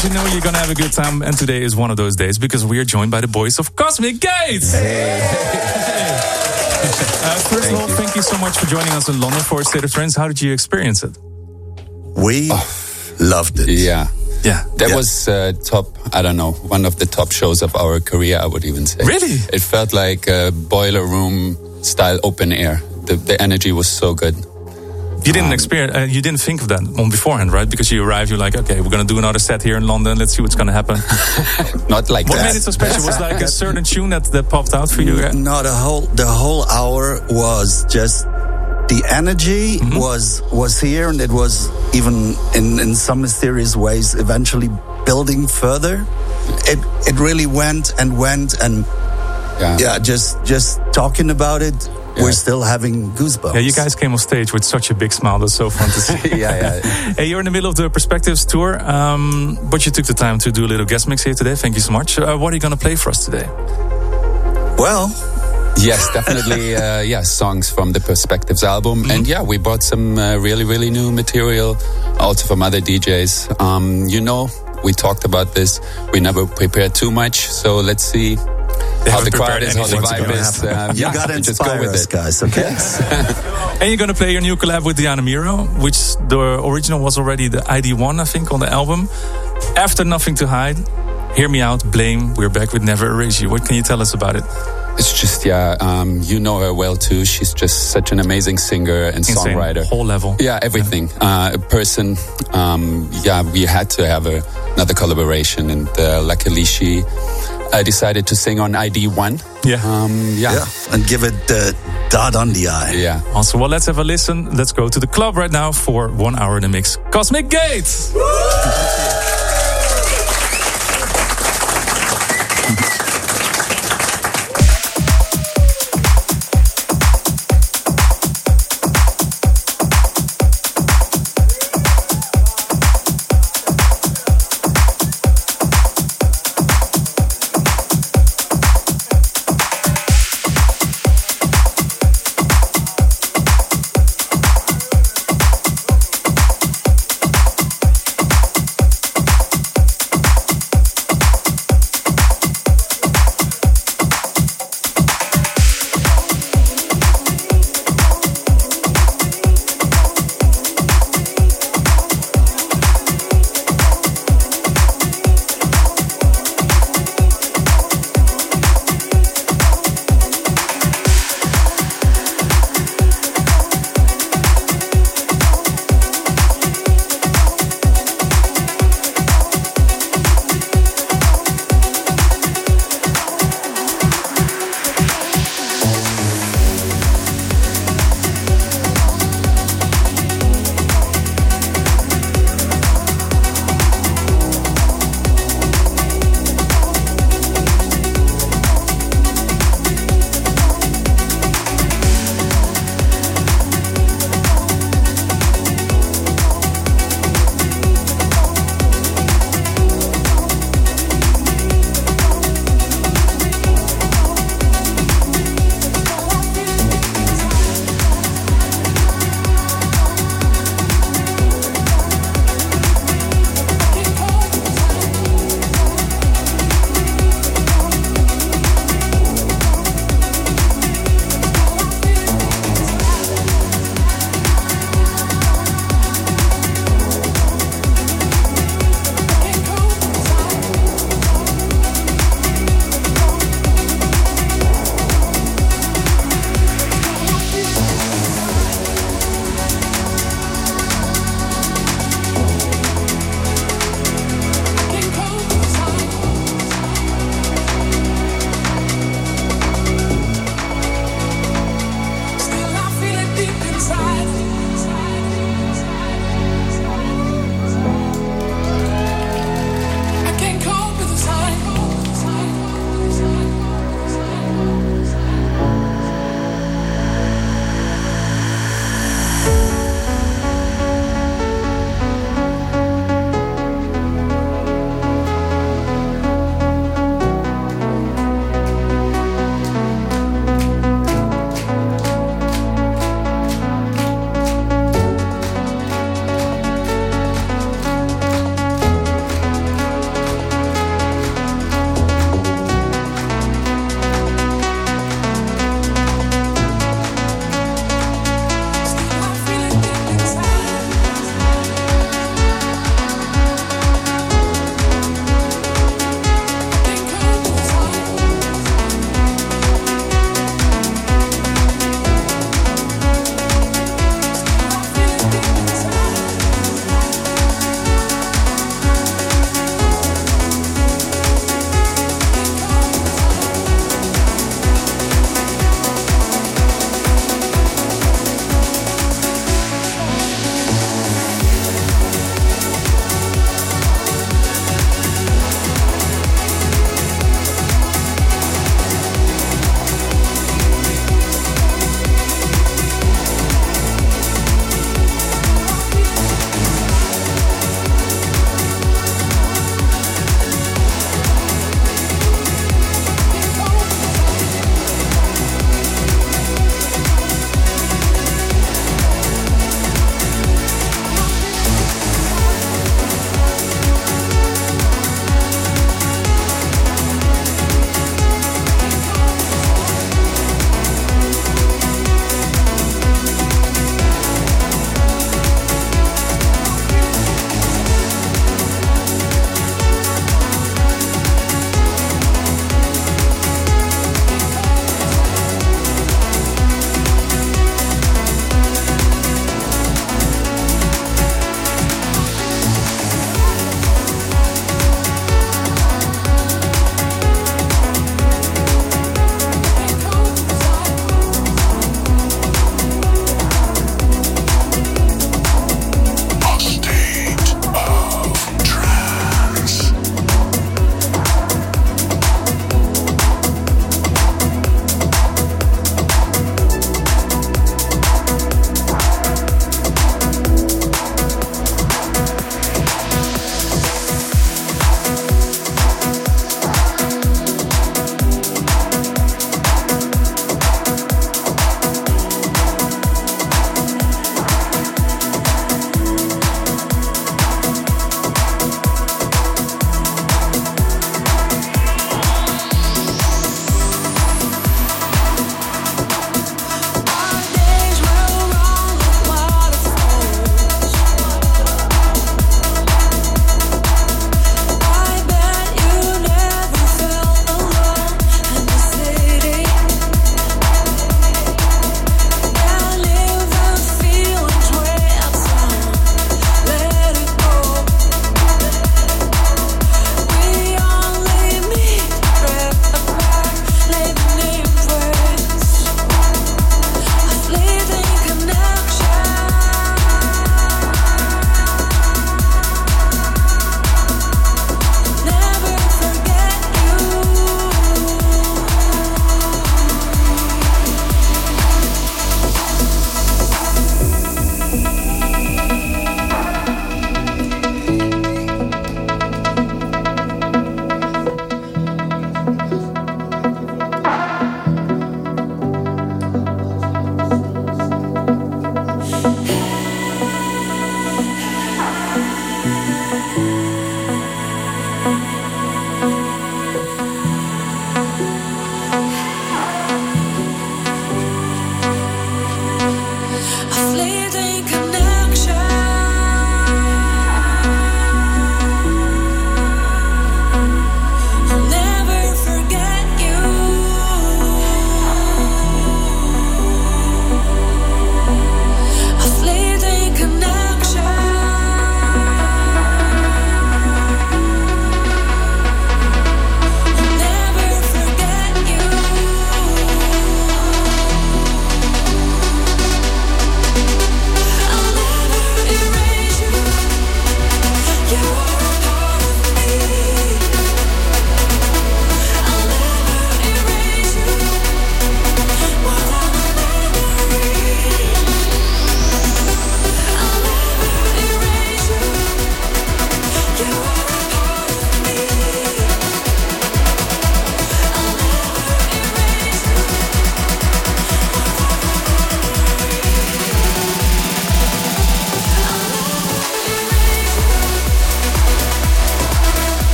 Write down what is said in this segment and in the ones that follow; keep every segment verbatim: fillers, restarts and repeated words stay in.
you know you're going to have a good time. And today is one of those days because we are joined by the boys of Cosmic Gate. Hey. uh, first thank of all, you. thank you so much for joining us in London for State of Trance. How did you experience it? We oh, loved it. Yeah. Yeah. That yeah. was uh, top, I don't know, one of the top shows of our career, I would even say. Really? It felt like a boiler room style open air. The, the energy was so good. You didn't um, experience, uh, you didn't think of that on beforehand, right? Because you arrived, you're like, okay, we're going to do another set here in London. Let's see what's going to happen. Not like what that. What made it so special? Was like a certain tune that, that popped out for you? Yeah? No, the whole the whole hour was just the energy mm-hmm. was was here, and it was even in in some mysterious ways eventually building further. It it really went and went and yeah, yeah just just talking about it. Yeah. We're still having goosebumps. Yeah, you guys came on stage with such a big smile. That's so fun to see. yeah, yeah. Hey, you're in the middle of the Perspectives tour, um, but you took the time to do a little guest mix here today. Thank you so much. Uh, what are you going to play for us today? Well, yes, definitely. uh, yeah, songs from the Perspectives album, mm-hmm. and yeah, we brought some uh, really, really new material, also from other D Js. Um, you know, we talked about this. We never prepared too much, so let's see. They how the crowd is, how the vibe is. Um, you yeah, gotta just go inspire with us, it. guys, okay? And you're gonna play your new collab with Diana Miro, which the original was already the I D one, I think, on the album. After Nothing to Hide, Hear Me Out, Blame, we're back with Never Erase You. What can you tell us about it? It's just, yeah, um, you know her well too. She's just such an amazing singer and Insane. songwriter. Whole level. Yeah, everything. Yeah. Uh, a person, um, yeah, we had to have a, another collaboration, and uh, luckily she uh, decided to sing on I D one. Yeah. Um, yeah. yeah. And give it the dot on the eye. Yeah. Awesome. Well, let's have a listen. Let's go to the club right now for one hour in the mix. Cosmic Gate!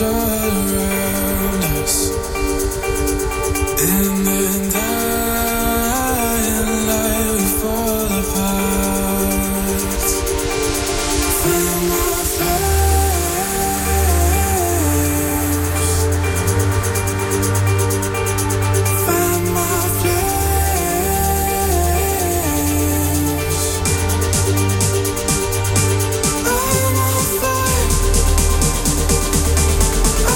I'm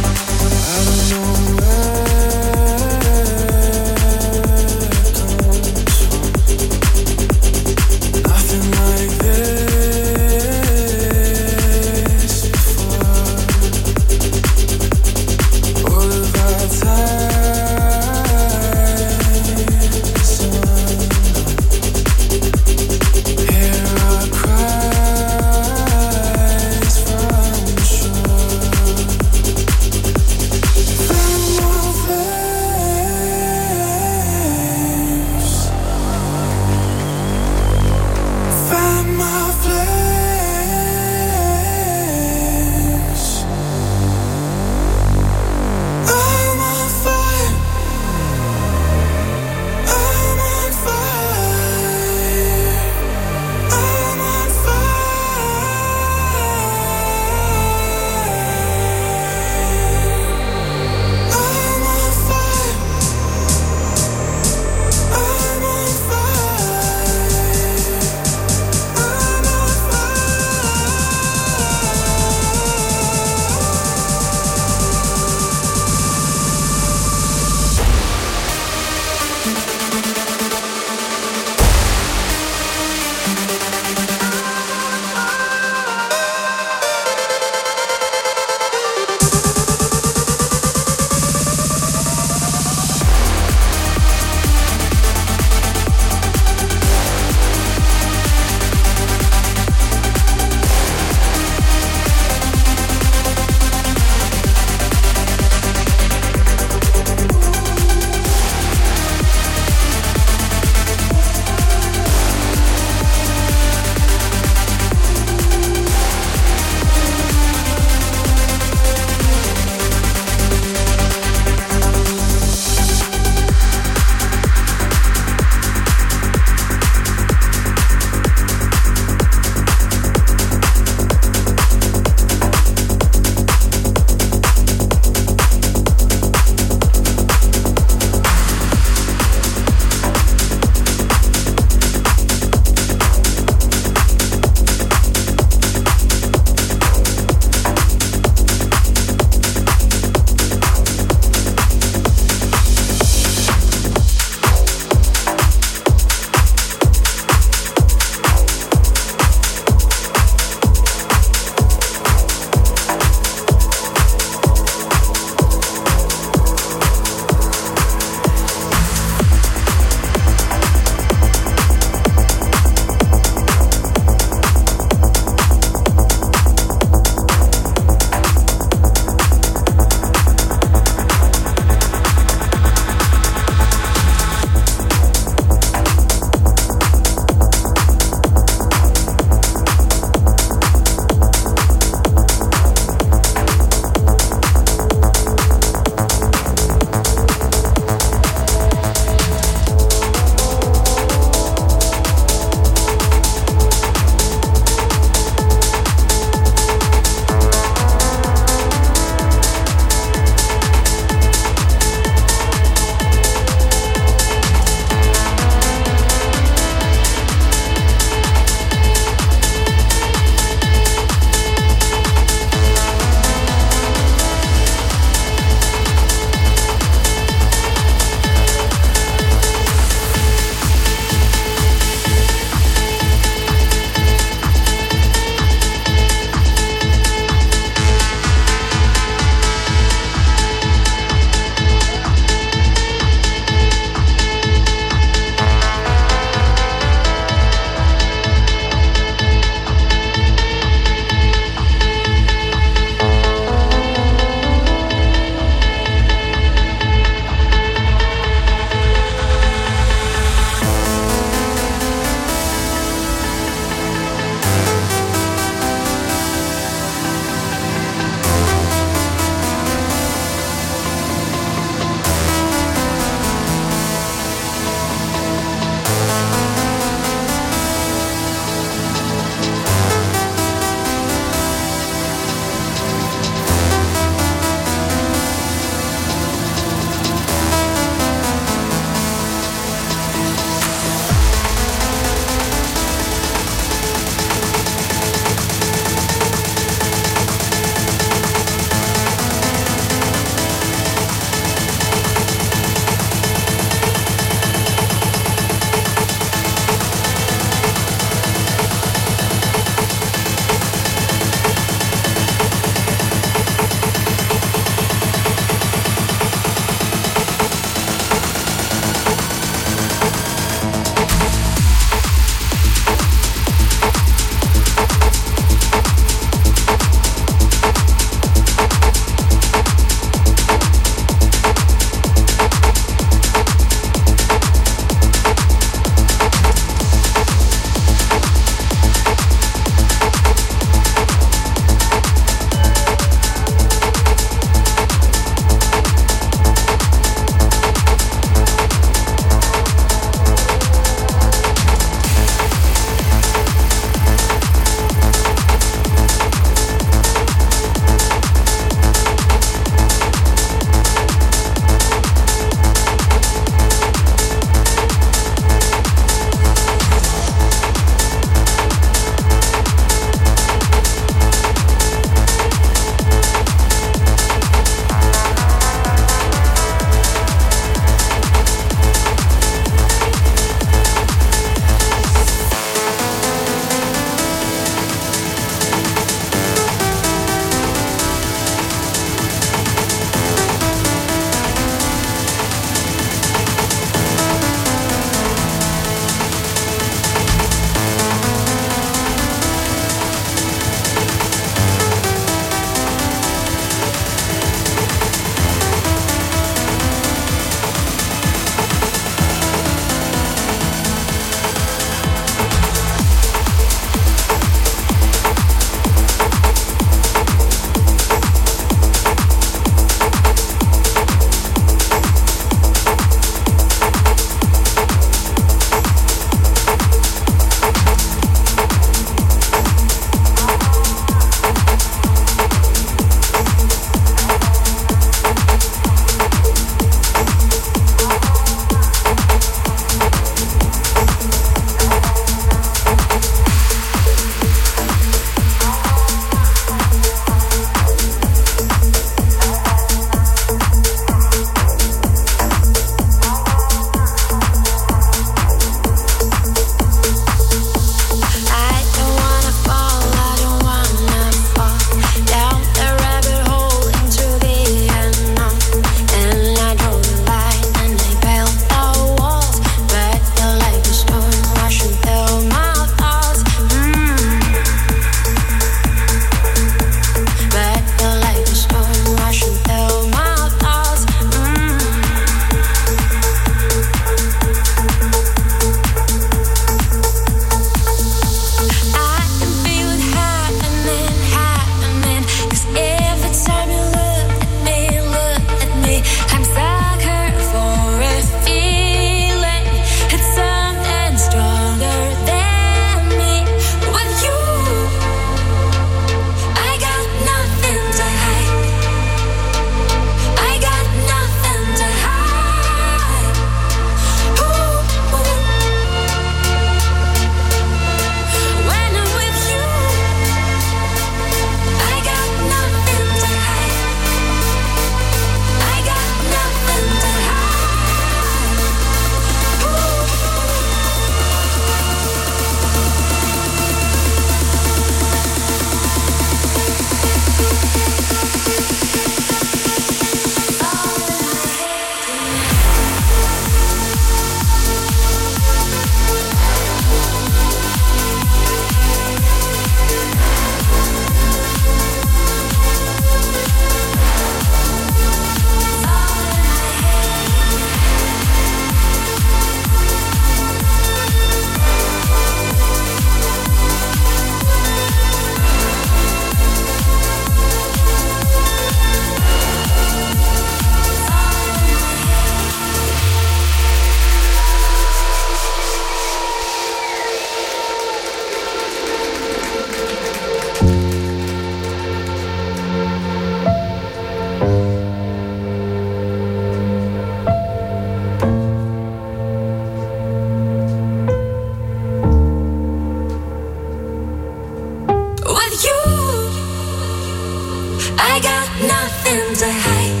I got nothing to hide.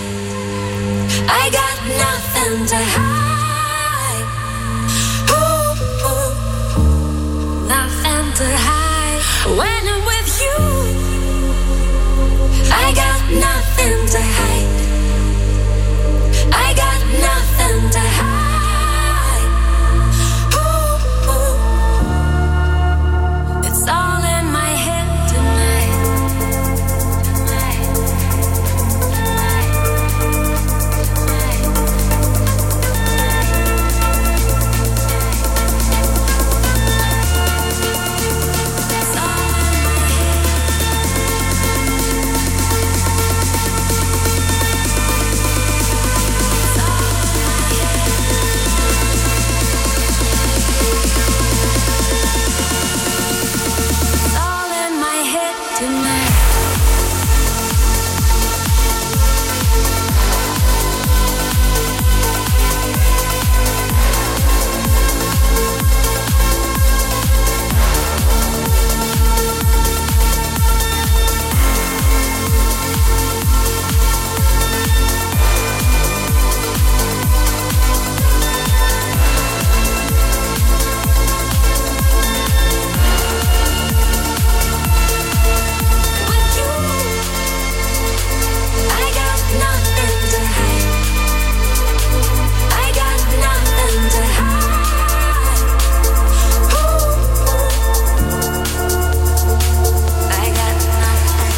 I got nothing to hide. Ooh, ooh. Nothing to hide. When I'm with you, I got nothing to hide. I got nothing to hide. Ooh, ooh. It's all in my head tonight. Tonight. Tonight. Tonight. It's all in my head. It's all in my head. It's all in my head tonight. With you, I got nothing to hide. I got nothing to hide. Ooh, I got nothing.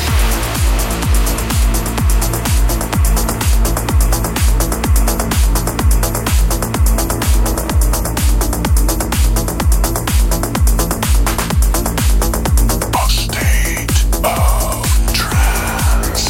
A state of trance.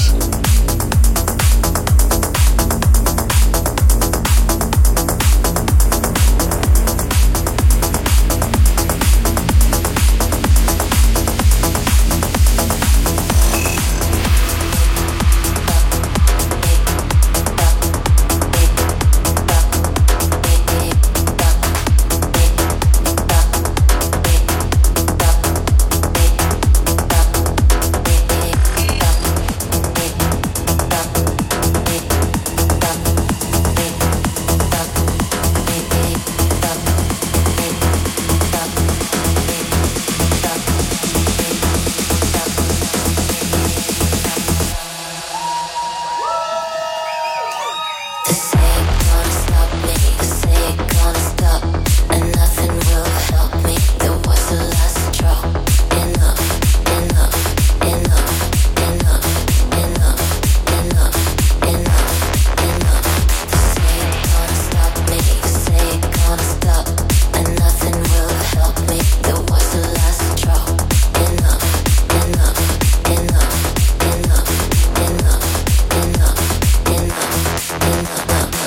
This ain't gonna stop me. This ain't gonna stop, and nothing will help me. There was the last drop. Enough, enough, enough, enough, enough, enough, enough, enough. This ain't gonna stop me. This ain't gonna stop, and nothing will help me. There was the last drop. Enough, enough, enough, enough, enough, enough, enough, enough.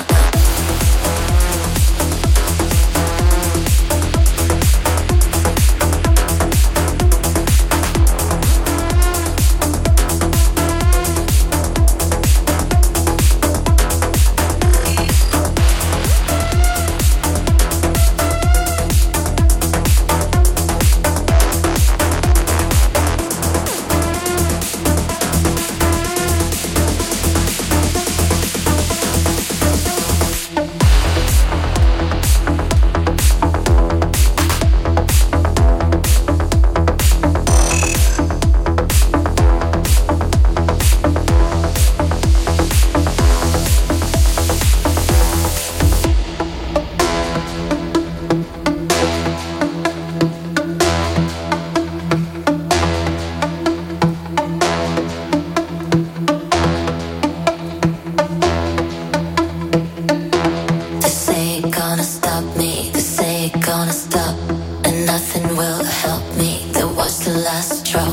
This ain't gonna stop me. This ain't gonna stop, and nothing will help me. There was the last drop.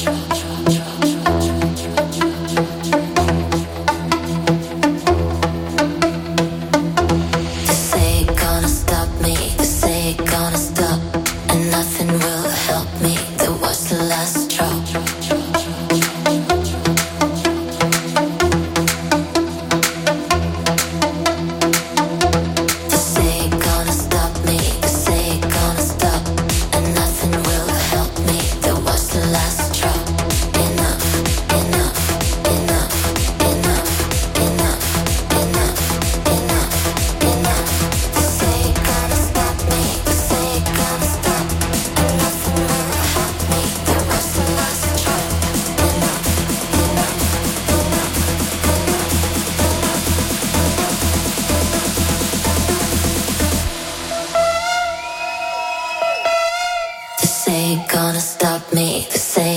This ain't gonna stop me. This ain't gonna stop, and nothing will help me. There was the last drop. This ain't gonna stop me. This ain't gonna stop, and nothing will help me. There was the last drop. Enough, enough.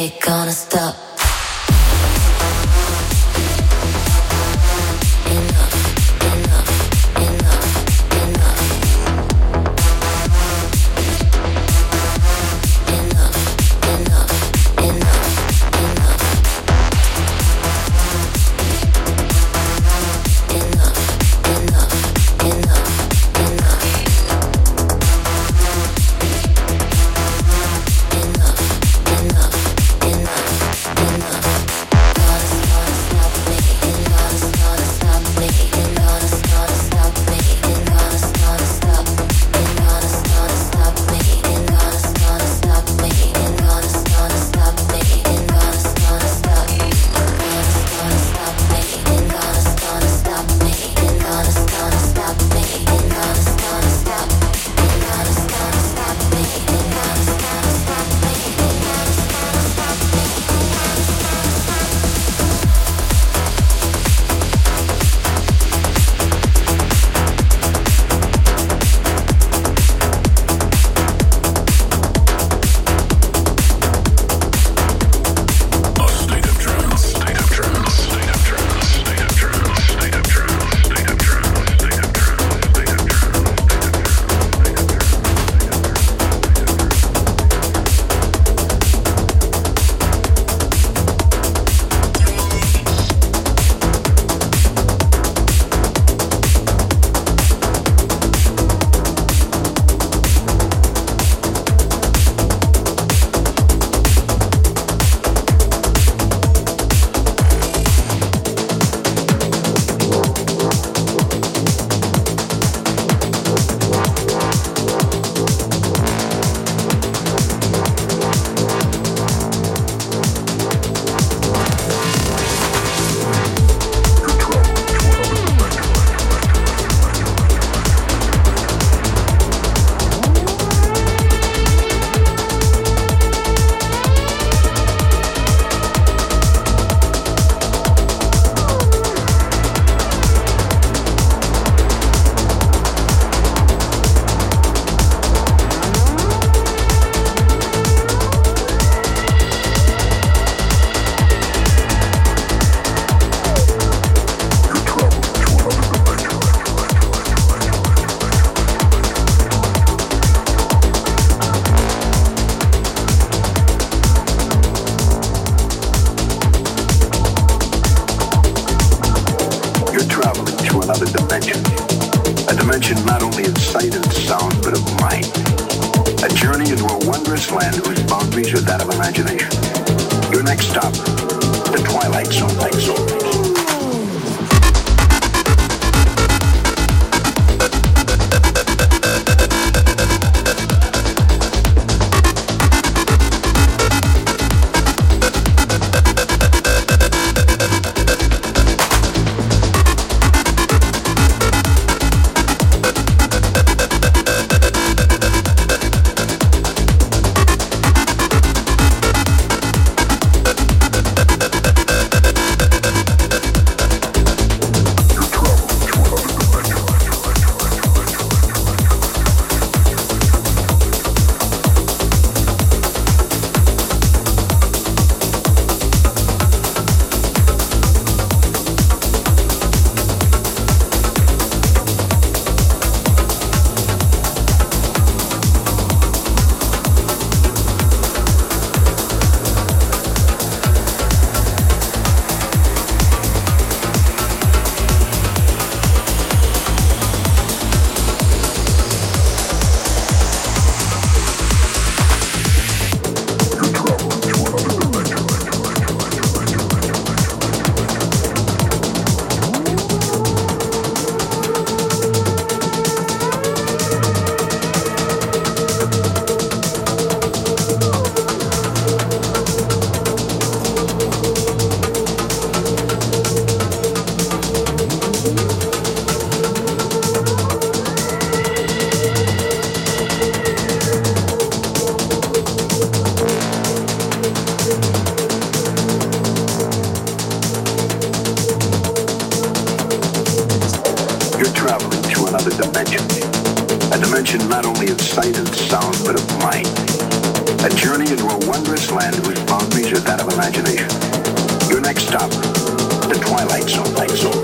say gonna stop. another dimension. A dimension not only of sight and sound, but of mind. A journey into a wondrous land whose boundaries are that of imagination. Your next stop, the Twilight Zone. Light Zone.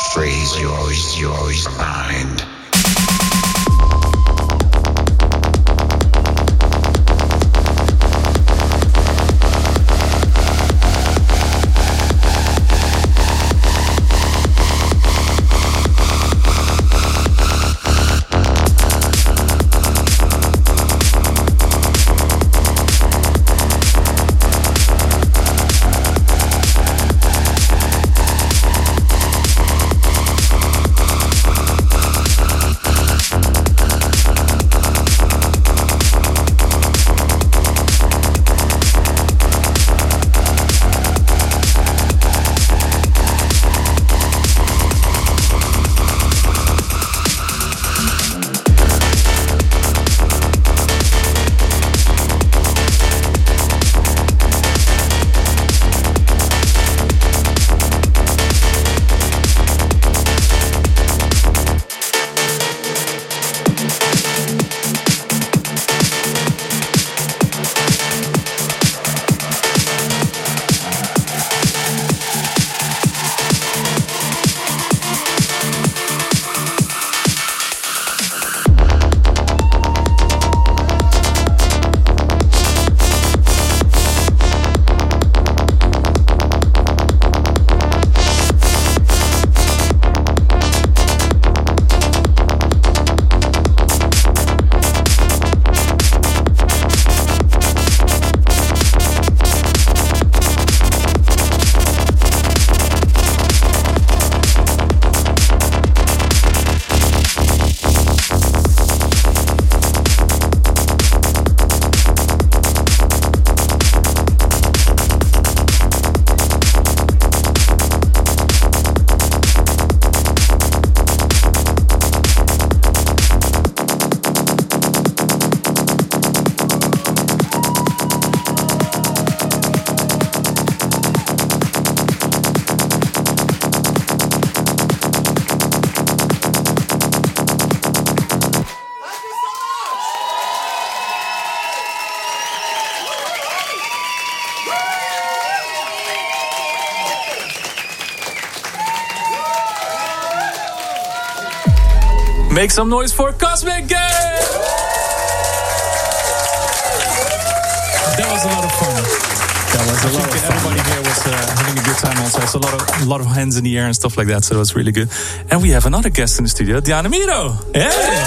freeze your, your mind. Make some noise for Cosmic Gate! That was a lot of fun. That was I a lot think of fun. everybody here was uh, having a good time also. It's a lot of a lot of hands in the air and stuff like that, so it was really good. And we have another guest in the studio, Diana Miro. Yeah!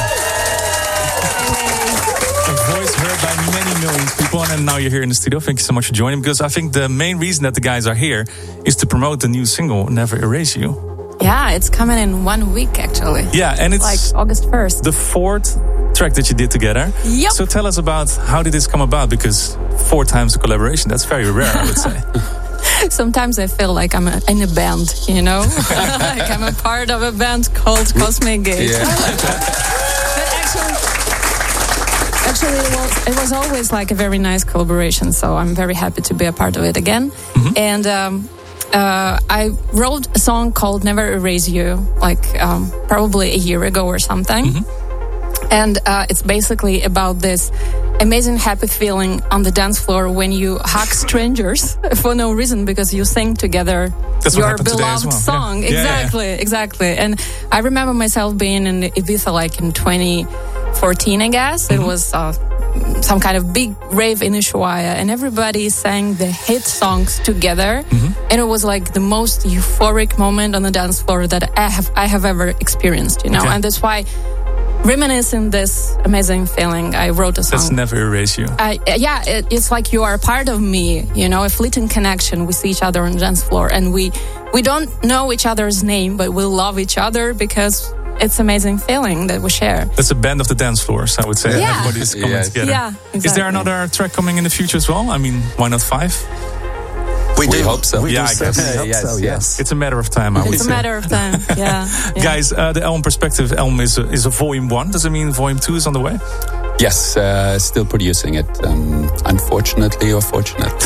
A voice heard by many millions of people, and now you're here in the studio. Thank you so much for joining, because I think the main reason that the guys are here is to promote the new single, Never Erase You. Yeah, it's coming in one week actually. Yeah, and it's like August first. the fourth track that you did together. Yep. So tell us about how did this come about, because four times a collaboration, that's very rare, I would say. Sometimes I feel like I'm a, in a band, you know? Like I'm a part of a band called Cosmic Gate. Yeah. But actually, actually it, was, it was always like a very nice collaboration, so I'm very happy to be a part of it again. Mm-hmm. And um, uh, I wrote a song called Never Erase You, like um, probably a year ago or something. Mm-hmm. And uh, it's basically about this amazing happy feeling on the dance floor when you hug strangers for no reason, because you sing together That's your what happened today as beloved well. song. Yeah. Yeah, Exactly, yeah. exactly. And I remember myself being in Ibiza like in twenty fourteen, I guess. Mm-hmm. It was uh, some kind of big rave in Ushuaia, and everybody sang the hit songs together. Mm-hmm. And it was like the most euphoric moment on the dance floor that I have I have ever experienced, you know. Okay. And that's why, reminiscing this amazing feeling, I wrote a song. Let's Never Erase You. I, yeah, it, it's like you are a part of me, you know, a fleeting connection. We see each other on the dance floor, and we we don't know each other's name, but we love each other because it's an amazing feeling that we share. That's a band of the dance floors, I would say. Yeah. Everybody's coming Yes. together. Yeah, exactly. Is there another track coming in the future as well? I mean, why not five? We, We do hope so. We Yeah, do I guess. certainly hope Yes, so, yes. yes. It's a matter of time, I would It's a say. matter of time. Yeah, yeah. Guys, uh, the album Perspective album is a, is a volume one. Does it mean volume two is on the way? Yes, uh, still producing it, um, unfortunately or fortunately.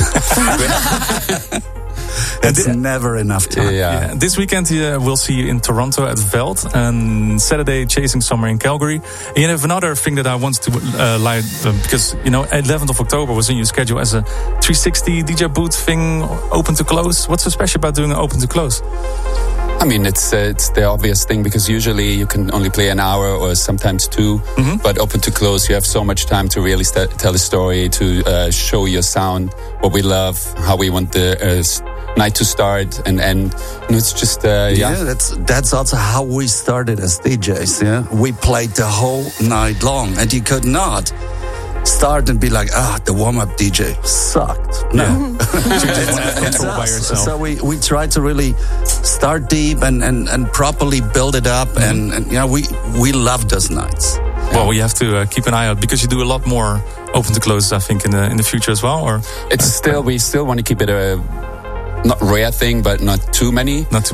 It's thi- never enough time. yeah. Yeah. This weekend uh, we'll see you in Toronto at Veld, and Saturday Chasing Summer in Calgary. And you have another thing that I wanted to uh, light, uh, because, you know, eleventh of October was in your schedule as a three sixty D J booth thing, open to close. What's so special about doing an open to close? I mean, it's uh, it's the obvious thing because usually you can only play an hour or sometimes two. Mm-hmm. But open to close, you have so much time to really st- tell a story, to uh, show your sound, what we love, how we want the uh, s- night to start and end. And it's just uh, yeah. Yeah, that's that's also how we started as D Js. Yeah, we played the whole night long, and you could not start and be like, ah, the warm-up D J sucked. No. You just want to It's control by us. yourself. So we, we try to really start deep and, and, and properly build it up. Mm-hmm. And, and, you know, we, we love those nights. Well, we have to uh, keep an eye out because you do a lot more open to closes, I think, in the in the future as well. Or It's still we still want to keep it a not rare thing, but not too many. Not too